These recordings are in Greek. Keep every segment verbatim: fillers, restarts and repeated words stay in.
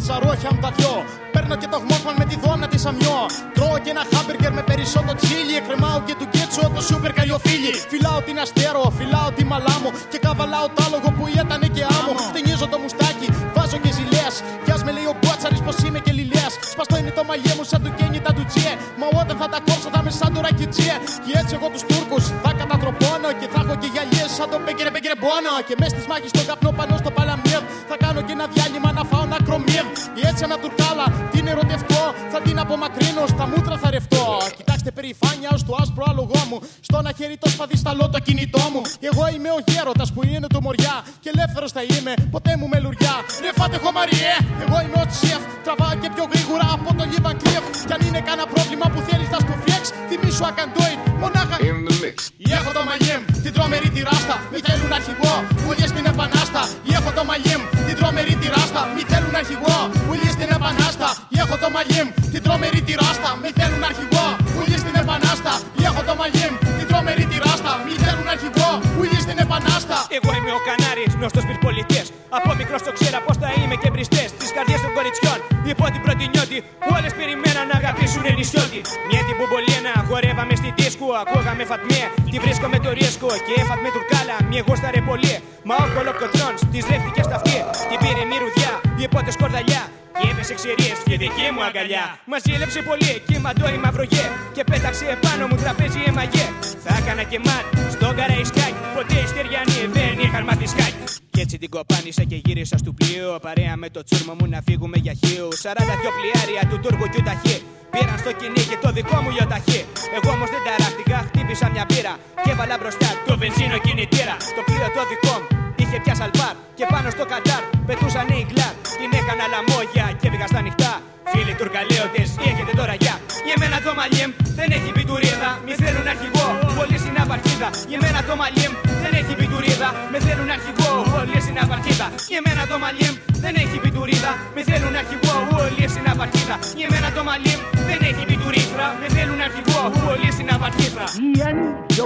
ψαρόχια μου τα δυο. Παίρνω και το γμόρφαν με τη δόνα τη αμιό. Τρώω και ένα χάμπεργκερ με περισσότερο τσίλι. Εκκρεμάω και του κέτσο το σούπερ καλιοφίλι. Φυλάω την αστέρο, φυλάω τη μαλάμο. Και καβαλάω τ' άλογο που ήτανε και άμμο. Ταινίζω το μουστάκι, βάζω και ζηλέας. Κι ας με λέει ο Μπότσαρης πως είμαι και λιλέας. Σπαστό είναι το μαλλιέ μου σαν του Κένι τα του Τζιέ. Μα όταν θα τα κόψω θα είμαι σαν το Ρακιτζιέ. Και έτσι εγώ τους Τούρκους θα κατατροπώνω. Και θα έχω και γυαλιές σαν το Μπέκερε Μπέκερε Μπόνο. Και μες στις μάχες στον καπνό πάνω στο παλαμιέρ. Θα κάνω και ένα διάλειμμα να φάω ένα κρομίρ. Και έτσι ένα τουρκάλα την ερωτευτώ. Θα την απομακρύνω, στα μούτρα θα ρευτώ. Κοιτάξτε περηφάνεια ως το άσπρο άλογό μου. Στο ένα χέρι το σπαδισταλό το κινητό μου. Εγώ είμαι ο γέροντας που είναι του Μοριά. Και ελεύθερος θα είμαι, ποτέ μου με λουριά. Ρε φάτε χωμαριέ, εγώ είμαι ο τσιεφ. Τραβάω και πιο γρήγορα από το Λίβαν Κλιεφ. Κι αν είναι κανένα πρόβλημα που θέλεις να στο φλεξ, θυμίσου ακαντόιν, μονάχα. Έχω το μαλλιέμ, την τρομερή τη ράστα. Μη θέλουν αρχηγό, ουλιές στην επανάστα. Έχω το μαλλιέμ, την τρομερή τη ράστα. Μη θέλουν αρχηγό, ουλιές στην επανάστα. Έχω το μαλλιέμ, την τρομερή τη ράστα. Μη θέλουν αρχηγό, ουλιές στην επανάστα. Έχω το μαλλιέμ, την τρομερή τη ράστα. Μη θέλουν αρχηγό, ουλιές στην επανάστα. Εγώ είμαι ο Κανάρης, γνωστός πυρπολιτές. Από μικρός το ξέρα πως θα είμαι και μπριστές. Στις καρδιές των κοριτσιών, υπό την πρώτη νιώτη. Που όλες περιμέναν να αγαπήσουν νησιώτη. Μια την μπουμπολίνα, χορεύαμε στη δίσκο. Ακούγαμε φατμέ, τη βρίσκω με το ρίσκο. Και έφατ με τουρκάλα, μια γούσταρε πολύ. Μα ο κολοκοτρώνς της ρέχτηκε στα αυτή. Την πήρε μη ρουδιά, υπότε σκορδαλιά. Και έπεσε ξερίες στη δική μου αγκαλιά. Μας ζήλεψε πολύ, κύματο η μαυρογέ. Και πέταξε επάνω μου τραπέζι εμαγέ. Θα έκανα και μάτ στο καραϊσκάκι. Ποτέ οι στεριανοί δεν είχαν μάθει σκάκι. Κι έτσι την κοπάνισα και γύρισα στο πλοίο. Παρέα με το τσούρμο μου να φύγουμε για χείου. Σαράντα δυο πλοιάρια του Τούρκου κι ταχύ. Πήραν στο κυνήγι το δικό μου λιοταχύ. Εγώ όμως δεν ταράχτηκα, χτύπησα μια μπύρα. Και έβαλα μπροστά το βενζίνο κινητήρα. Το πλοίο το δικό μου είχε πια σαλπάρ. Και πάνω στο καντάρ πετούσαν οι γκλάρ. Την έκανα λαμόγια και πήγα στα νυχτά. Φίλοι τουρκαλέωτες, έχετε τώρα γεια. Για μένα το μαλλιέμ δεν έχει πιτουρίδα. Μη θέλουν αρχηγό, πολύ στην απαρχίδα. Για μένα το μαλλιέμ δεν έχει πιτουρίδα. Με θέλουν αρχηγό, πολύ στην απαρχίδα. Για μένα το μαλλιέμ δεν έχει πιτουρίδα. Με θέλουν αρχηγό, πολύ στην απαρχίδα. Για μένα το μαλλιέμ δεν έχει πιτουρίδα. Με θέλουν αρχηγό, πολύ στην απαρχίδα. Ian Yo.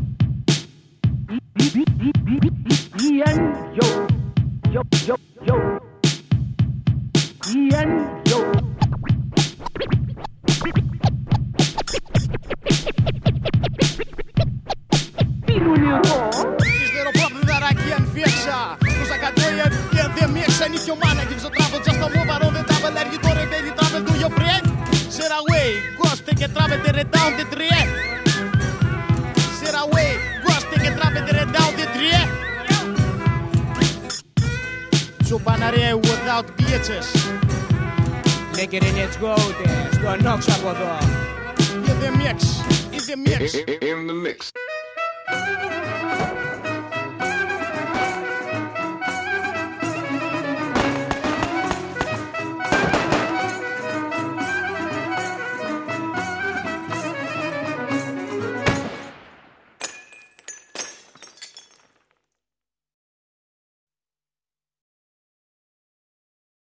Ian Yo. Yo Yo Yo. Ian Yo. Ύστερο πρώτο δαράκι αν φίεξα. Τους ακατόιεν και αν δεν μίεξα. And if your man gives a travel just a move around the double. Are you don't ready travel to your friend? Sit away, ghost take a travel the red down the tree. Sit away, ghost take a travel the red down the tree. Τσουμπαναρέ without glitches. Λέγερε let's go στο νόξ από εδώ. In the mix, in the mix. In the mix.